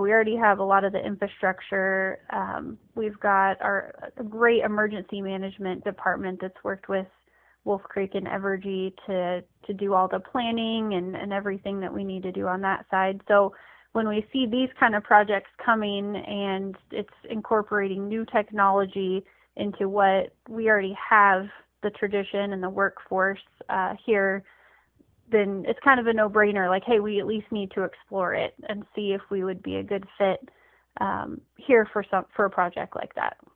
We already have a lot of the infrastructure. We've got a great emergency management department that's worked with Wolf Creek and Evergy to do all the planning and everything that we need to do on that side. So when we see these kind of projects coming and it's incorporating new technology into what we already have, the tradition and the workforce here, then it's kind of a no-brainer. Like, hey, we at least need to explore it and see if we would be a good fit here for a project like that.